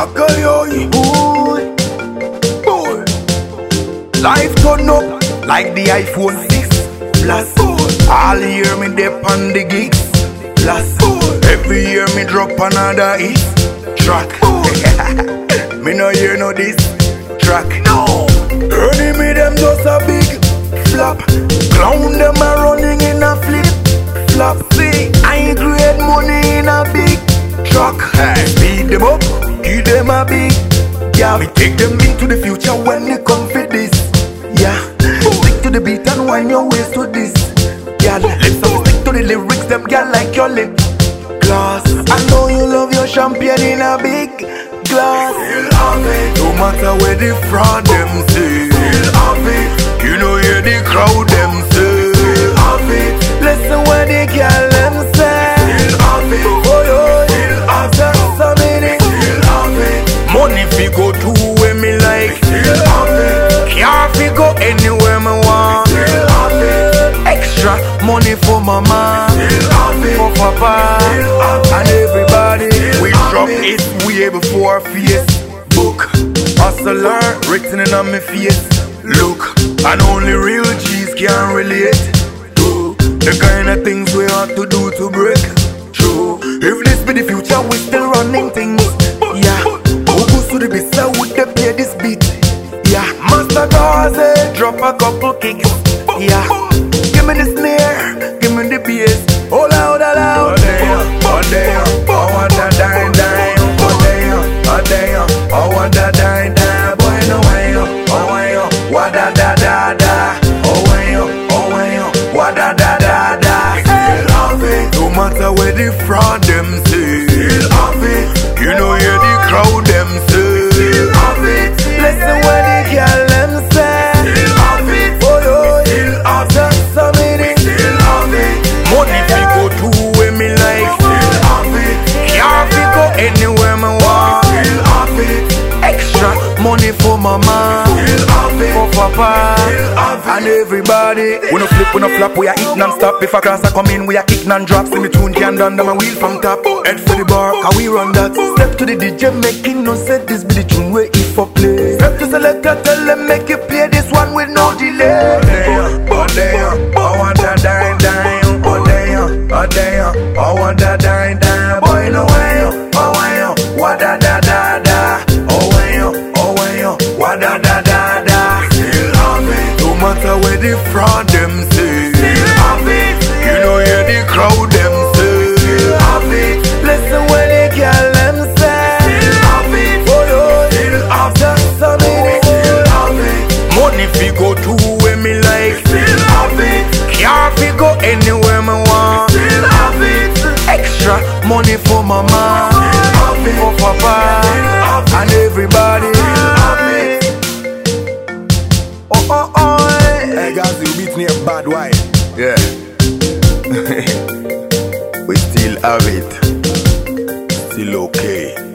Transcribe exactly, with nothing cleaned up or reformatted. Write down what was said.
Bakayoy, boy, boy. Life turn up like the iPhone six plus. All year me dep on the gigs plus. Every year me drop another hit track. Me no hear no this track. No. Enemy them just a big flop. Clown them a running in a flip flop. See, I create money in a big truck. Hey, speed them up, give them a big yeah. Me take them into the future when they come for this. Yeah, stick to the beat and wind your waist to this. Yeah, let's stick to the lyrics. Them girl like your lip gloss. I know you love your champagne in a big glass. Still have it, no matter where the fraud them say. Still have it, you know hear the crowd them say. Still have it, listen what the girl them say. Still have it, oh yo, still have it. Some minute, still have it. Money fi go to where me like. Still have it, car fi go anywhere me want. Still have it, extra money for mama. Still have it, for papa, still have it. And everybody. Still we drop it. it way before Facebook. Hustler written in on me face. Look, and only real G's can relate to the kind of things we have to do to break through. If this be the future, we still running things. Yeah, who goes to the beat, so would they play this beat? Yeah, Master Gazi, drop a couple kicks. Yeah, give me the snare, give me the bass. Oh loud, oh loud. Oh damn, oh damn, I want that dime, dime. Oh damn, oh damn, I want that dime, dime. Boy, no way, oh way, what da da da da. Oh way, oh way, what da da da da. Still have it, no matter where the fraud them say. Still have it, you know hear the crowd them say. Still have it, listen what the girl them say. Still have it, oh yo, still have it. Some minute, still have it. Money fi go to where me like. Still have it, car fi go anywhere me want. Still have it, extra money for mama. Still have it, for papa, still have it. And everybody. We no flip, we no flop, we a hit non-stop. If a class a come in, we a kick non-drop. See me tune can done, them a wheel from top. Head for the bar, how we run that. Step to the D J, making no set. This be the tune where if for play. Step to selector, tell them make you play this one with no delay. Oh damn, oh damn, I want that dime, dime. Oh damn, oh damn, I want that dime, dime. Boy, no way, oh way, what da da da da. Oh way, oh way, what da da da da. Still have it, no matter where the fraud them say. Still have it, you know hear the crowd them say. Still have it, listen when the girl them say. Still have it, oh yo, still have that some minute. Still have it, money fi go to where me like. Still have it, car fi go anywhere me want. Still have it, extra money for mama. Still have it, for papa, and everybody. Still have it. Oh oh oh. Hey guys, you beat me a bad way. Yeah. We still have it. Still okay.